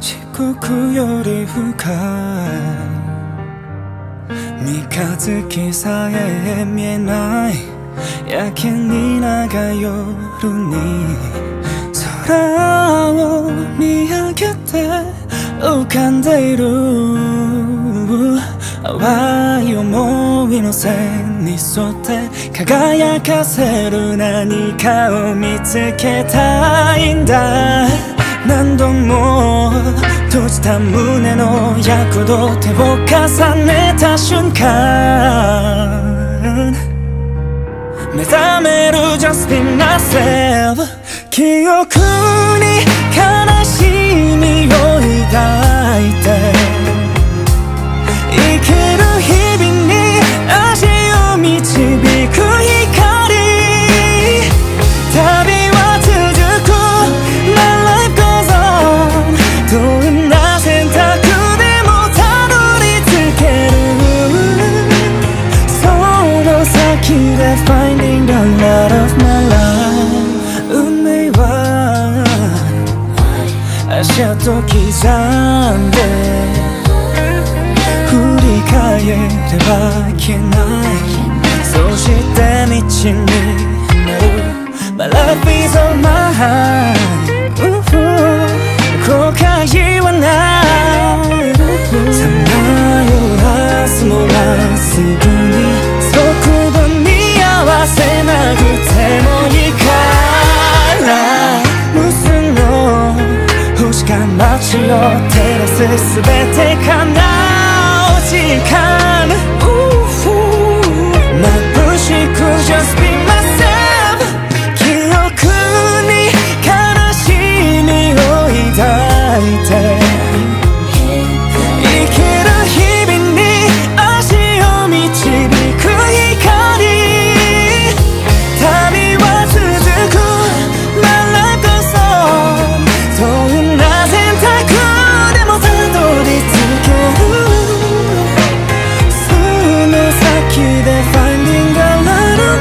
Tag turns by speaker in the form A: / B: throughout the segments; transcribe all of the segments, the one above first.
A: 四国より深い三日月さえ見えないやけに長い夜に空を見上げて浮かんでいる淡い思いの線に沿って輝かせる何かを見つけたいんだ。何度も閉じた胸の躍動手を重ねた瞬間目覚める Just be myself 記憶に悲しみを抱いて生きる日々に足を導く光旅は続く My life goes on どんな選択でもたどり着けるその先で Finding the light of my life 運命は足跡刻んで振り返れば消えないそして道になる My life is on my mind 後悔はないさまよわすもまっすぐに速度に合わせなくてもいいから無数の星が街を照らすすべて叶う時間眩しく Just be myself 記憶に悲しみを抱いて生きる日々に足を導く光旅は続く My life goes on どんな選択でもたどり着けるその先で Finding the light of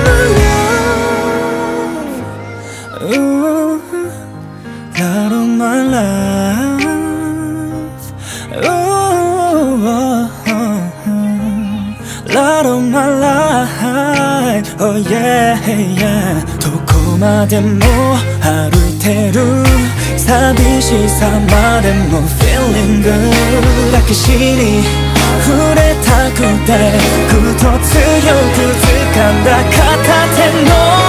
A: my life Light of my life Light of my life Oh yeah, yeah どこまでも歩いてる寂しさまでも Feeling good 抱きしに触れたくてぐっと強く掴んだ片手の